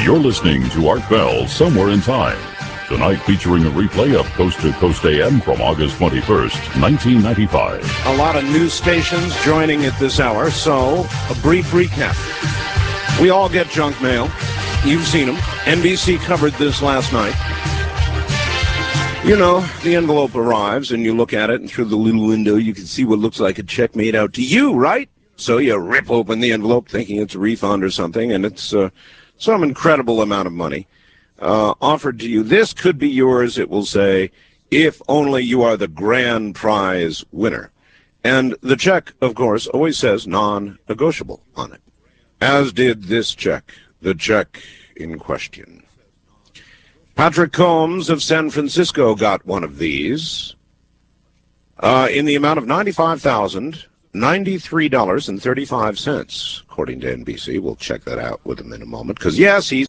You're listening to Art Bell, Somewhere in Time. Tonight featuring a replay of Coast to Coast AM from August 21st, 1995. A lot of news stations joining at this hour, so a brief recap. We all get junk mail. You've seen them. NBC covered this last night. You know, the envelope arrives and you look at it, and through the little window you can see what looks like a check made out to you, right? So you rip open the envelope thinking it's a refund or something, and it's some incredible amount of money offered to you. This could be yours, it will say, if only you are the grand prize winner. And the check, of course, always says non-negotiable on it, as did this check, the check in question. Patrick Combs of San Francisco got one of these in the amount of $95,093.35, according to NBC. We'll check that out with him in a moment, because, yes, he's